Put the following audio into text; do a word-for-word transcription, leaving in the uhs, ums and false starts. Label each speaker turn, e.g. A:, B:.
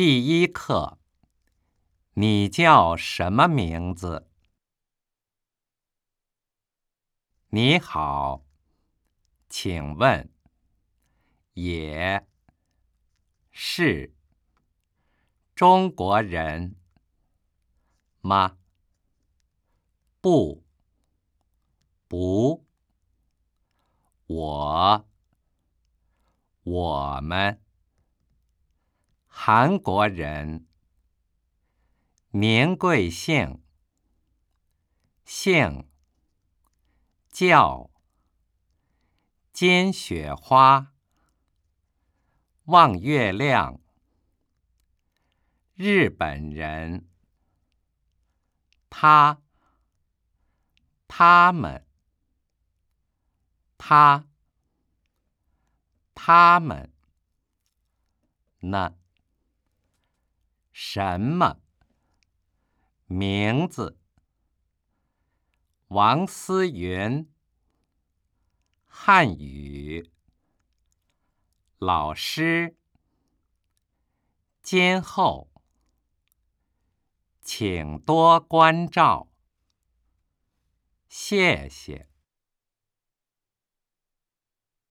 A: 第一课，你叫什么名字？你好，请问，也是中国人吗？不，不，我，我们，韩国人，您贵姓？姓，叫，金雪花，望月亮，日本人，他，他们，他，他们，呢？什么？名字？王思云，汉语，老师，今后，请多关照，谢谢。